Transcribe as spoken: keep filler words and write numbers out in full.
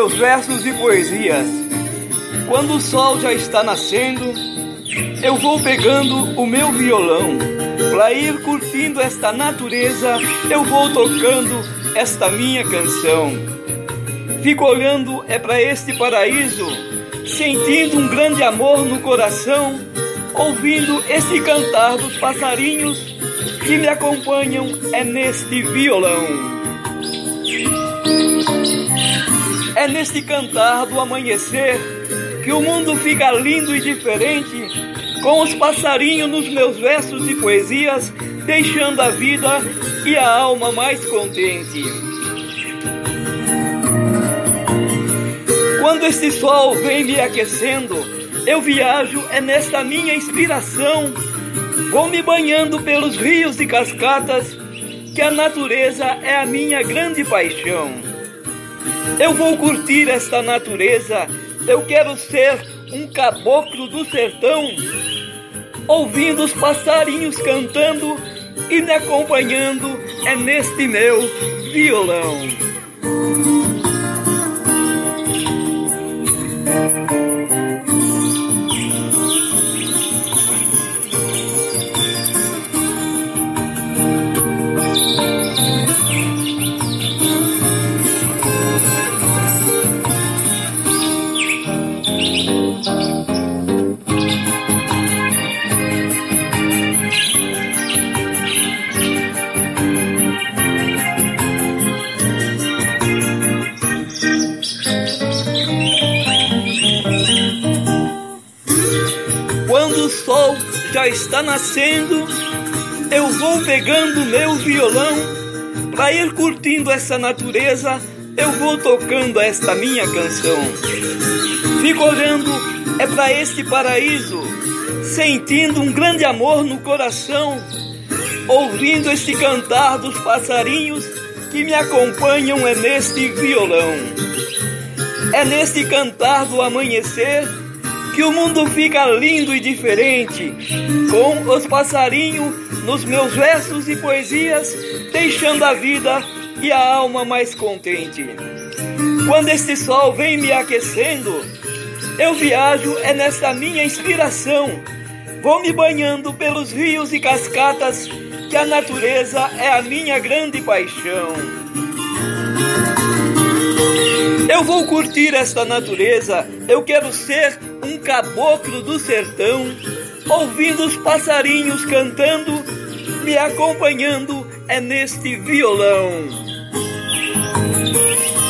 meus versos e poesias. Quando o sol já está nascendo, eu vou pegando o meu violão. Pra ir curtindo esta natureza, eu vou tocando esta minha canção. Fico olhando é pra este paraíso, sentindo um grande amor no coração, ouvindo este cantar dos passarinhos que me acompanham é neste violão. É neste cantar do amanhecer que o mundo fica lindo e diferente, com os passarinhos nos meus versos e poesias, deixando a vida e a alma mais contente. Quando este sol vem me aquecendo, eu viajo é nesta minha inspiração. Vou me banhando pelos rios e cascatas, que a natureza é a minha grande paixão. Eu vou curtir esta natureza, eu quero ser um caboclo do sertão, ouvindo os passarinhos cantando e me acompanhando é neste meu violão. Quando o sol já está nascendo, eu vou pegando meu violão. Pra ir curtindo essa natureza, eu vou tocando esta minha canção. Fico olhando é pra este paraíso, sentindo um grande amor no coração, ouvindo este cantar dos passarinhos que me acompanham é neste violão. É neste cantar do amanhecer que o mundo fica lindo e diferente, com os passarinhos nos meus versos e poesias, deixando a vida e a alma mais contente. Quando este sol vem me aquecendo, eu viajo é nessa minha inspiração. Vou me banhando pelos rios e cascatas, que a natureza é a minha grande paixão. Eu vou curtir esta natureza, eu quero ser um caboclo do sertão, ouvindo os passarinhos cantando, me acompanhando é neste violão.